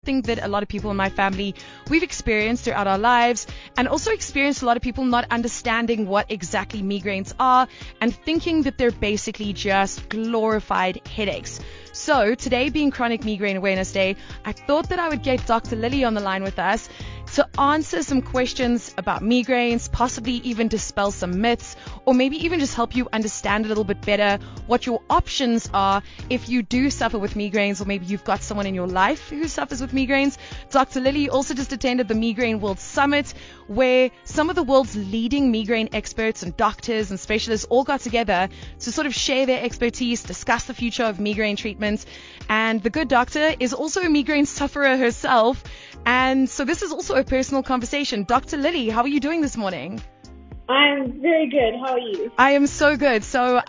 Think that a lot of people in my family we've experienced throughout our lives, and also experienced a lot of people not understanding what exactly migraines are and thinking that they're basically just glorified headaches. So today, being Chronic Migraine Awareness Day, I thought that I would get Dr. Lily on the line with us to answer some questions about migraines, possibly even dispel some myths, or maybe even just help you understand a little bit better what your options are if you do suffer with migraines, or maybe you've got someone in your life who suffers with migraines. Dr. Lily also just attended the Migraine World Summit, where some of the world's leading migraine experts and doctors and specialists all got together to sort of share their expertise, discuss the future of migraine treatments. And the good doctor is also a migraine sufferer herself. And so this is also a personal conversation. Dr. Lily, how are you doing this morning? I'm very good. How are you? I am so good. So,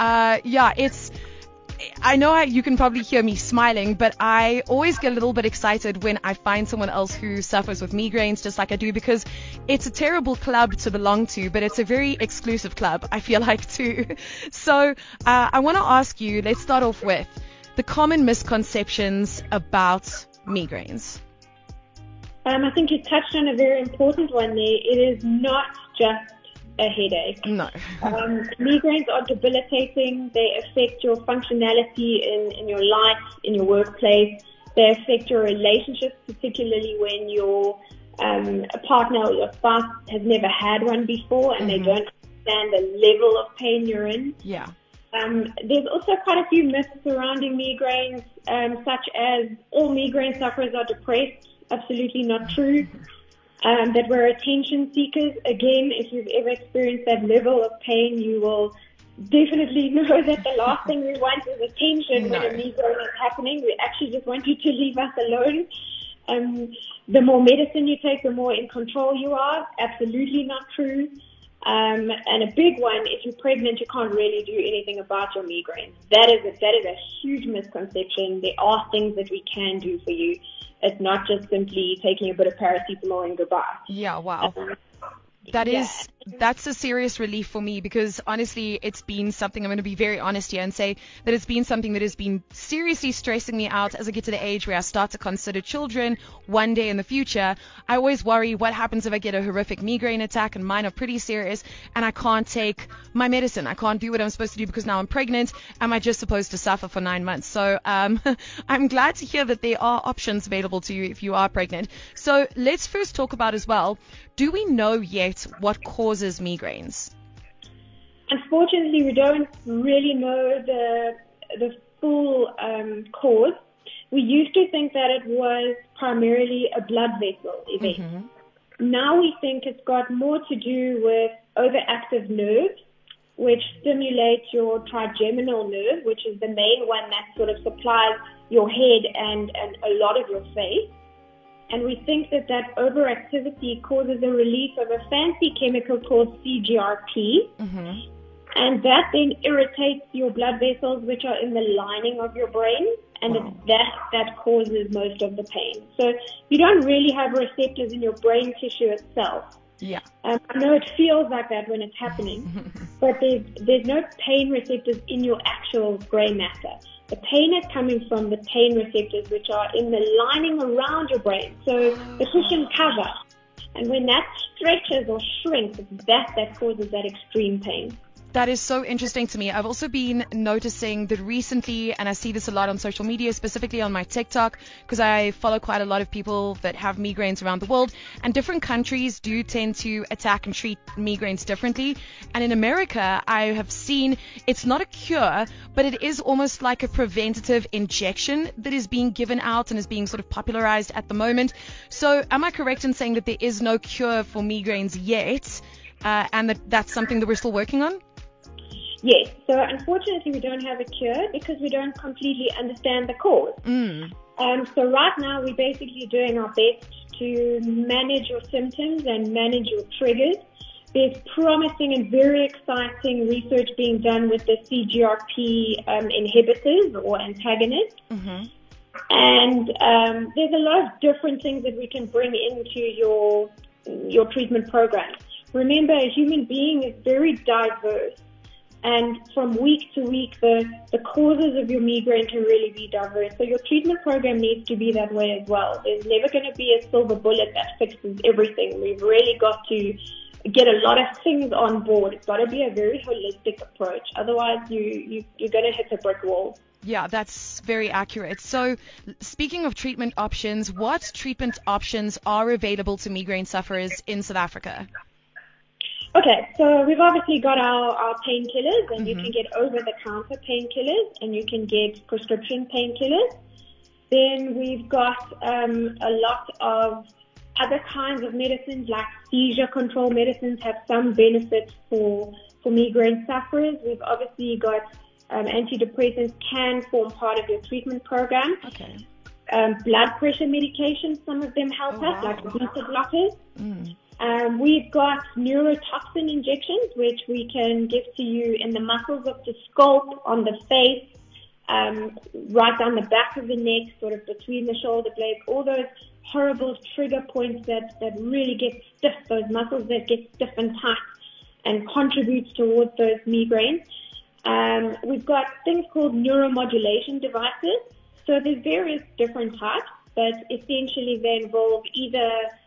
I know you can probably hear me smiling, but I always get a little bit excited when I find someone else who suffers with migraines just like I do, because it's a terrible club to belong to, but it's a very exclusive club, I feel like, too. So I want to ask you, let's start off with the common misconceptions about migraines. I think you touched on a very important one there. It is not just a headache. No. Migraines are debilitating. They affect your functionality in your life, in your workplace. They affect your relationships, particularly when your a partner or your spouse has never had one before and they don't understand the level of pain you're in. Yeah. There's also quite a few myths surrounding migraines, such as all migraine sufferers are depressed. Absolutely not true. That we're attention seekers. Again, if you've ever experienced that level of pain, you will definitely know that the last thing we want is attention when a migraine is happening. We actually just want you to leave us alone. The more medicine you take, the more in control you are. Absolutely not true. And a big one, if you're pregnant, you can't really do anything about your migraines. That is a huge misconception. There are things that we can do for you. It's not just simply taking a bit of paracetamol and goodbye. Yeah, wow. That's a serious relief for me, because honestly, it's been something, I'm going to be very honest here and say that it's been something that has been seriously stressing me out as I get to the age where I start to consider children one day in the future. I always worry, what happens if I get a horrific migraine attack, and mine are pretty serious, and I can't take my medicine. I can't do what I'm supposed to do because now I'm pregnant. Am I just supposed to suffer for 9 months? So I'm glad to hear that there are options available to you if you are pregnant. So let's first talk about as well, do we know yet what causes migraines? Unfortunately, we don't really know the full cause. We used to think that it was primarily a blood vessel event. Now we think it's got more to do with overactive nerves, which stimulate your trigeminal nerve, which is the main one that sort of supplies your head and a lot of your face. And we think that overactivity causes a release of a fancy chemical called CGRP. And that then irritates your blood vessels, which are in the lining of your brain. And it's that causes most of the pain. So you don't really have receptors in your brain tissue itself. Yeah. I know it feels like that when it's happening, but there's no pain receptors in your actual gray matter. The pain is coming from the pain receptors, which are in the lining around your brain, so the cushion cover. And when that stretches or shrinks, it's that causes that extreme pain. That is so interesting to me. I've also been noticing that recently, and I see this a lot on social media, specifically on my TikTok, because I follow quite a lot of people that have migraines around the world, and different countries do tend to attack and treat migraines differently. And in America, I have seen it's not a cure, but it is almost like a preventative injection that is being given out and is being sort of popularized at the moment. So am I correct in saying that there is no cure for migraines yet, and that's something that we're still working on? Yes. So unfortunately, we don't have a cure because we don't completely understand the cause. So right now, we're basically doing our best to manage your symptoms and manage your triggers. There's promising and very exciting research being done with the CGRP inhibitors or antagonists. And there's a lot of different things that we can bring into your treatment program. Remember, a human being is very diverse. And from week to week, the causes of your migraine can really be diverse. So your treatment program needs to be that way as well. There's never going to be a silver bullet that fixes everything. We've really got to get a lot of things on board. It's got to be a very holistic approach. Otherwise, you're going to hit a brick wall. Yeah, that's very accurate. So speaking of treatment options, what treatment options are available to migraine sufferers in South Africa? Okay, so we've obviously got our painkillers, and you can get over-the-counter painkillers, and you can get prescription painkillers. Then we've got a lot of other kinds of medicines, like seizure control medicines have some benefits for migraine sufferers. We've obviously got antidepressants can form part of your treatment program. Okay. Blood pressure medications, some of them help us, like beta blockers. We've got neurotoxin injections, which we can give to you in the muscles of the scalp, on the face, right down the back of the neck, sort of between the shoulder blades, all those horrible trigger points that really get stiff, those muscles that get stiff and tight and contributes towards those migraines. We've got things called neuromodulation devices. So there's various different types, but essentially they involve either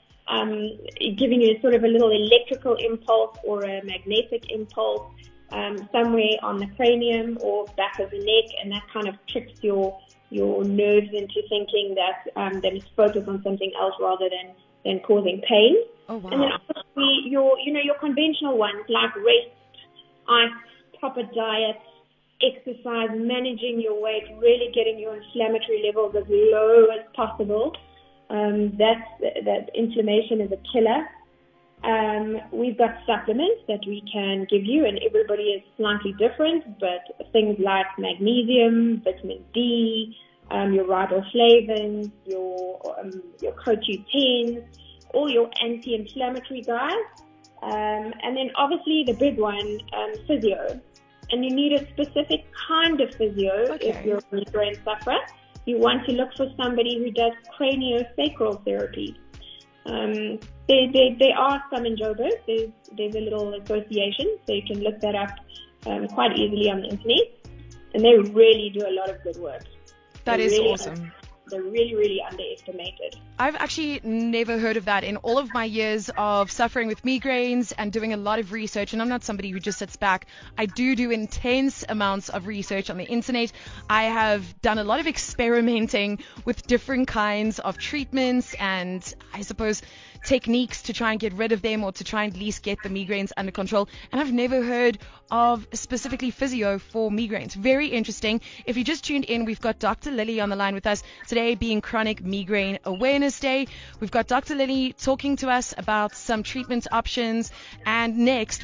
giving you sort of a little electrical impulse or a magnetic impulse somewhere on the cranium or back of the neck, and that kind of tricks your nerves into thinking that they must focus on something else rather than causing pain. Oh, wow. And then obviously your conventional ones like rest, ice, proper diet, exercise, managing your weight, really getting your inflammatory levels as low as possible. That inflammation is a killer. We've got supplements that we can give you, and everybody is slightly different, but things like magnesium, vitamin D, your riboflavins, your CoQ10, all your anti-inflammatory guys, and then obviously the big one, physio. And you need a specific kind of physio if you're a migraine sufferer. You want to look for somebody who does craniosacral therapy. There are some in Joburg. There's a little association, so you can look that up quite easily on the internet. And they really do a lot of good work. That is awesome. They're really, really underestimated. I've actually never heard of that in all of my years of suffering with migraines and doing a lot of research. And I'm not somebody who just sits back. I do intense amounts of research on the internet. I have done a lot of experimenting with different kinds of treatments and I suppose techniques to try and get rid of them or to try and at least get the migraines under control. And I've never heard of specifically physio for migraines. Very interesting. If you just tuned in, we've got Dr. Lily on the line with us today, being Chronic Migraine Awareness Day. We've got Dr. Lily talking to us about some treatment options, and next